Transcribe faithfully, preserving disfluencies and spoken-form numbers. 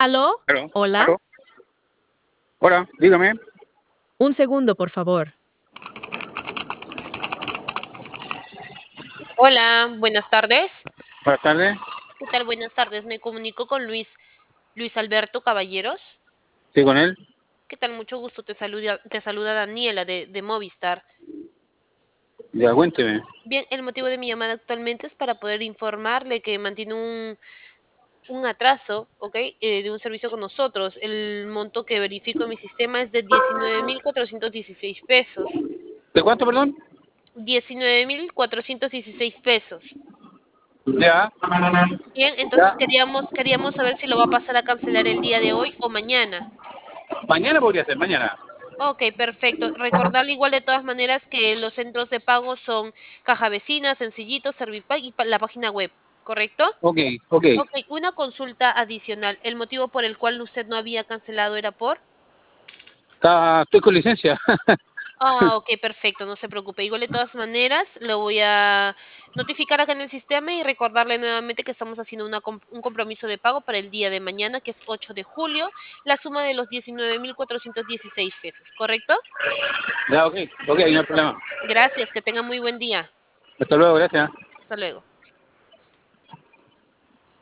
¿Aló? Aló, Hola. aló. Hola, dígame. Un segundo, por favor. Hola, buenas tardes. Buenas tardes. ¿Qué tal? Buenas tardes. Me comunico con Luis, Luis Alberto Caballeros. Sí, con él. ¿Qué tal? Mucho gusto. Te saluda, te saluda Daniela de, de Movistar. Ya, cuénteme. Bien, el motivo de mi llamada actualmente es para poder informarle que mantiene un, un atraso, ¿ok? Eh, de un servicio con nosotros. El monto que verifico en mi sistema es de diecinueve mil cuatrocientos dieciséis pesos. ¿De cuánto, perdón? Diecinueve mil cuatrocientos dieciséis pesos. Ya. Bien, entonces Ya. queríamos, queríamos saber si lo va a pasar a cancelar el día de hoy o mañana. Mañana podría ser, mañana. Ok, perfecto. Recordarle igual de todas maneras que los centros de pago son Caja Vecina, Sencillito, Servipago y pa- la página web, ¿correcto? Ok, ok. Ok, una consulta adicional. ¿El motivo por el cual usted no había cancelado era por? Está, estoy con licencia. Ah, ok, perfecto, no se preocupe. Igual de todas maneras, lo voy a notificar acá en el sistema y recordarle nuevamente que estamos haciendo una com- un compromiso de pago para el día de mañana, que es ocho de julio, la suma de los diecinueve mil cuatrocientos dieciséis pesos, ¿correcto? Ya, ok, ok, no hay Listo. problema. Gracias, que tenga muy buen día. Hasta luego, gracias. Hasta luego.